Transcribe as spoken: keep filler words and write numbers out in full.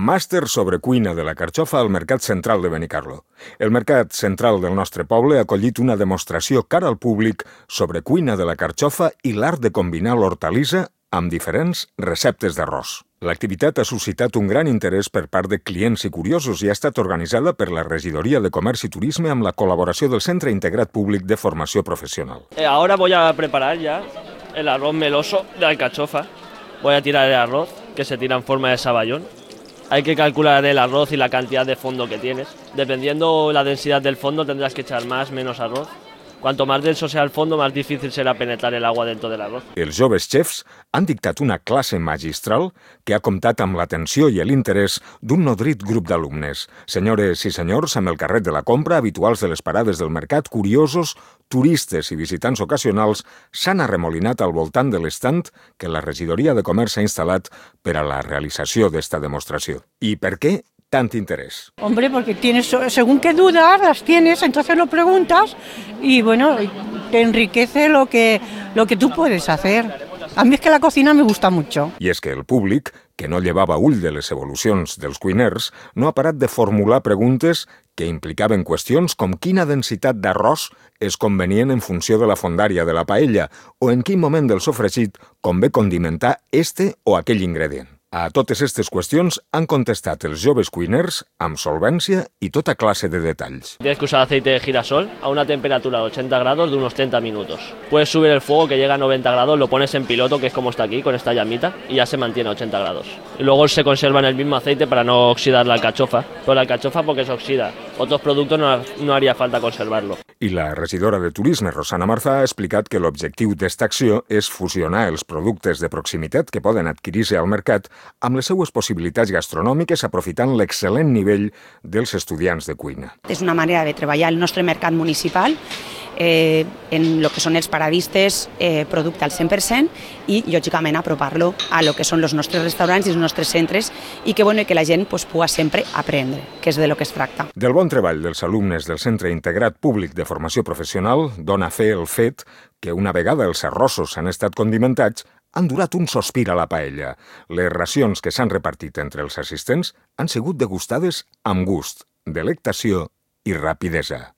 Màster sobre cuina de la carxofa al Mercat Central de Benicarló. El Mercat Central del nostre poble ha acollit una demostració cara al públic sobre cuina de la carxofa i l'art de combinar l'hortalissa amb diferents receptes d'arròs. L'activitat ha suscitat un gran interès per part de clients i curiosos i ha estat organitzada per la Regidoria de Comerç i Turisme amb la col·laboració del Centre Integrat Públic de Formació Professional. Eh, ahora voy a preparar ya el arroz meloso de alcachofa. Voy a tirar el arroz, que se tira en forma de saballón. Hay que calcular el arroz y la cantidad de fondo que tienes. Dependiendo la densidad del fondo tendrás que echar más, menos arroz. Cuanto más denso sea el fondo, más difícil será penetrar el agua dentro del arroz. Els joves xefs han dictat una classe magistral que ha comptat amb l'atenció i l'interès d'un nodrit grup d'alumnes. Senyores i senyors, amb el carret de la compra, habituals de les parades del mercat, curiosos, turistes i visitants ocasionals s'han arremolinat al voltant de l'estand que la Regidoria de Comerç ha instal·lat per a la realització d'esta demostració. I per què tant interés? Hombre, porque tienes, según qué dudas las tienes, entonces lo preguntas y bueno, te enriquece lo que, lo que tú puedes hacer. A mí es que la cocina me gusta mucho. I és que el públic, que no llevava ull de les evolucions dels cuiners, no ha parat de formular preguntes que implicaven qüestions com quina densitat d'arròs és convenient en funció de la fondària de la paella o en quin moment del sofregit convé condimentar este o aquell ingredient. A totes aquestes qüestions han contestat els joves cuiners amb solvència i tota classe de detalls. Tienes que usar aceite de girasol a una temperatura de ochenta grados de unos treinta minutos. Puedes subir el fuego que llega a noventa grados, lo pones en piloto, que es como está aquí, con esta llamita, y ya se mantiene a ochenta grados. Y luego se conserva en el mismo aceite para no oxidar la alcachofa. Pero la alcachofa porque se oxida. Otros productos no, no haría falta conservarlo. I la regidora de Turisme, Rosana Marzà, ha explicat que l'objectiu d'esta acció és fusionar els productes de proximitat que poden adquirir-se al mercat amb les seues possibilitats gastronòmiques aprofitant l'excel·lent nivell dels estudiants de cuina. És una manera de treballar el nostre mercat municipal eh, en lo que són els paradistes, eh, producte al cent per cent i, lògicament, apropar-lo a lo que són els nostres restaurants i els nostres centres i que, bueno, que la gent pues, pugui sempre aprendre, que és de lo que es tracta. Del bon treball dels alumnes del Centre Integrat Públic de Formació Professional dona fe el fet que una vegada els arrossos han estat condimentats, han durat un sospir a la paella. Les racions que s'han repartit entre els assistents han sigut degustades amb gust, delectació i rapidesa.